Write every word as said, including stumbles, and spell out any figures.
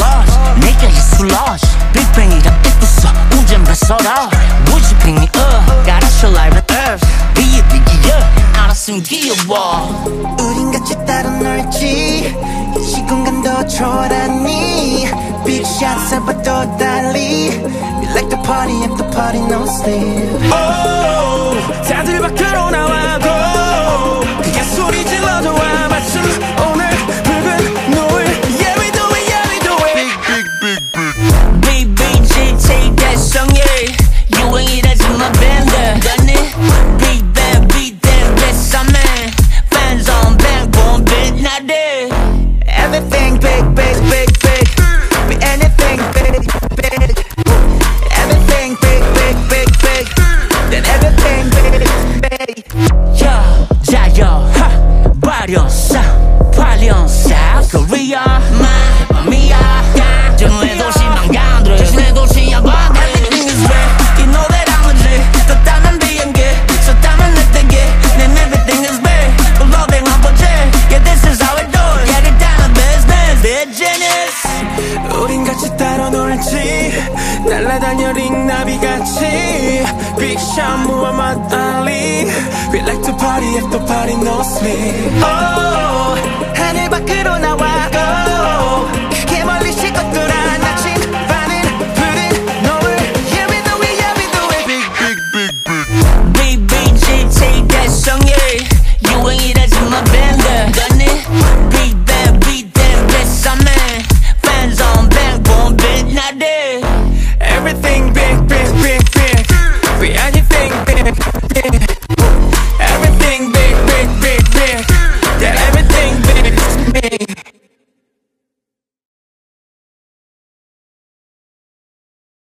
rush 내가 예술러시 빅뱅이랑 이쁘서 운전배 서라 Would you pick me up Gotta show life on earth Be it big yeah 알았으면 귀여워 우린 같이 따로 놀지 이 시공간도 초월하니 Big shots 해봐도 달리 We like to party at the party no sleep oh, 다들 밖으로 나와도 그게 소리 질러도 와 마침 오늘 붉은 노을 Yeah we do it yeah we do it Big big big big B B G T 대성예 유행이라지만 밴드 너는 Big Bang Big Bang Best man Fans on back boom big 나들 Everything big big big big Be anything big big Everything big big big big Then everything big big 야 자요 발연사 발연사 Korea 마미야 정말 도시만 간들 자신의 도시야 반대 Everything is big You know that I'm legit 또 따는 비행기 저 땀은 내 땡기 Then everything is big 불러댕 한 번째 Yeah this is how we do it Yeah it down business business 우린 같이 따로 놀지 날아다녀 링나비같이 Big shot 무함마드 알리 We like to party if the party no sleep oh,